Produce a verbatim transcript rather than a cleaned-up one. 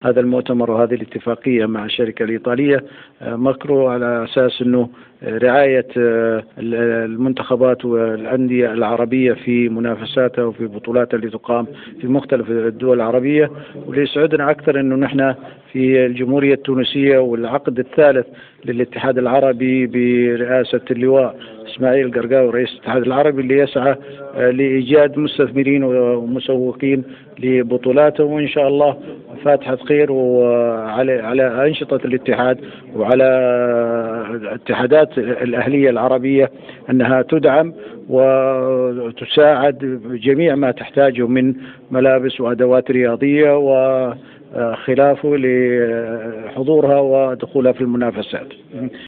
هذا المؤتمر وهذه الاتفاقية مع الشركة الإيطالية مكروا على أساس أنه رعاية المنتخبات والأندية العربية في منافساتها وفي بطولاتها اللي تقام في مختلف الدول العربية. وليسعدنا أكثر أنه نحن في الجمهورية التونسية والعقد الثالث للاتحاد العربي برئاسة اللواء إسماعيل القرقاوي رئيس الاتحاد العربي، اللي يسعى لإيجاد مستثمرين ومسوقين لبطولاته، وإن شاء الله فاتحة خير وعلى على أنشطة الاتحاد وعلى الاتحادات الأهلية العربية أنها تدعم وتساعد بجميع ما تحتاجه من ملابس وأدوات رياضية وخلافه لحضورها ودخولها في المنافسات.